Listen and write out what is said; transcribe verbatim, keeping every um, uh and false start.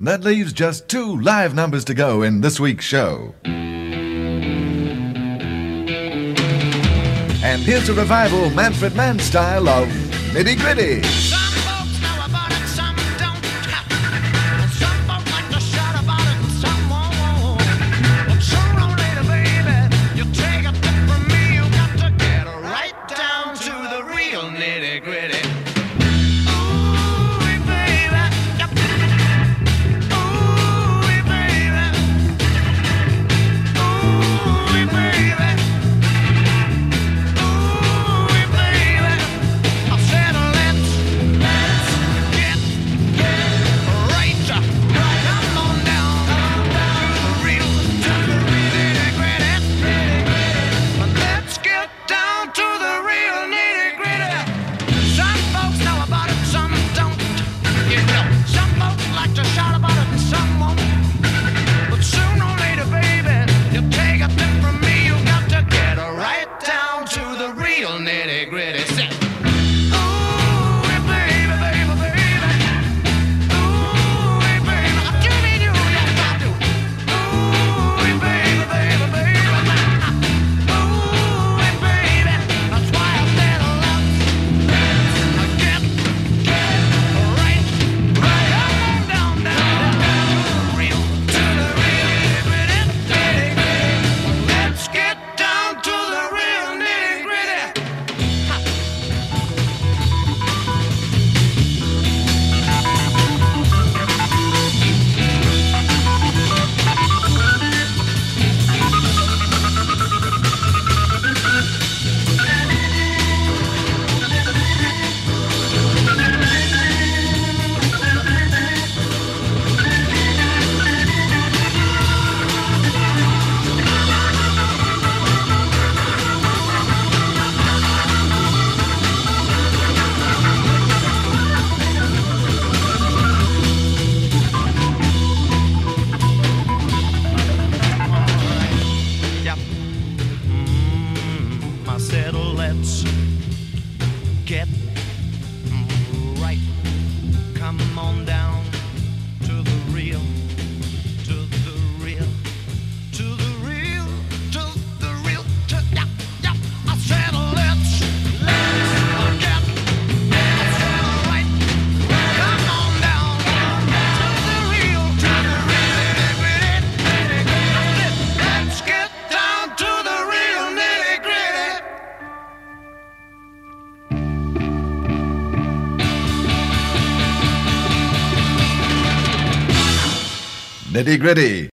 That leaves just two live numbers to go in this week's show. And here's a revival Manfred Mann style of Nitty Gritty. Some folks know about it, some don't. Some folks like to shout about it, and some won't. But sooner or later, baby, you take a tip from me. You got to get right down to the real nitty gritty. Ooh, baby. Ooh, baby. Ooh, baby. Let's get right. Come on down to the real, to the real, to the real, to the real, to yeah, yeah. I said let's let's get right. Come on down to the real, to the real nitty gritty. Let's get down to the real nitty gritty. Nitty Gritty.